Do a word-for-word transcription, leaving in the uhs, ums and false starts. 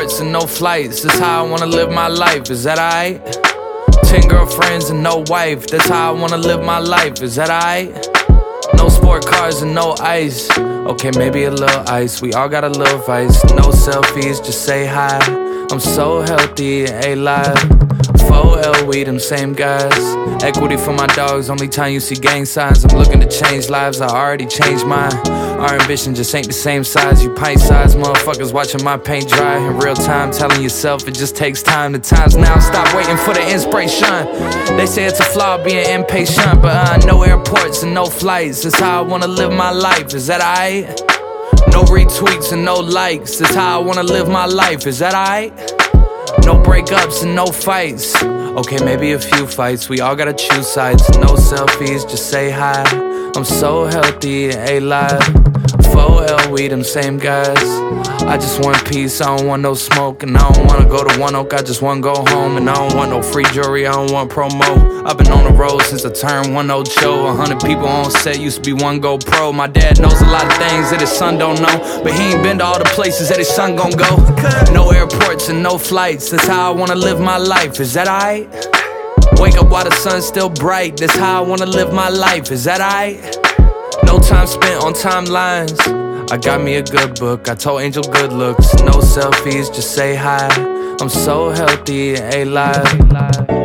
airports and no flights, that's how I wanna live my life, is that alright? Ten girlfriends and no wife, that's how I wanna live my life, is that alright? No sport cars and no ice, okay, maybe a little ice, we all got a little vice. No selfies, just say hi, I'm so healthy, A-Live. four L, we them same guys. Equity for my dogs, only time you see gang signs. I'm looking to change lives, I already changed mine. Our ambition just ain't the same size. You pint-sized motherfuckers watching my paint dry in real time, telling yourself it just takes time. The time's now, stop waiting for the inspiration. They say it's a flaw being impatient, but uh, no airports and no flights, that's how I wanna live my life, is that alright? No retweets and no likes, that's how I wanna live my life, is that alright? No breakups and no fights, okay, maybe a few fights, we all gotta choose sides. No selfies, just say hi, I'm so healthy, A-Live. four L, we them same guys. I just want peace, I don't want no smoke. And I don't wanna go to One Oak, I just wanna go home. And I don't want no free jewelry, I don't want promo. I've been on the road since I turned one old show. A hundred people on set, used to be one go pro. My dad knows a lot of things that his son don't know, but he ain't been to all the places that his son gon' go. No airports and no flights, that's how I wanna live my life, is that alright? Wake up while the sun's still bright, that's how I wanna live my life, is that alright? No time spent on timelines, I got me a good book, I told Angel good looks. No selfies, just say hi, I'm so healthy, A-Live.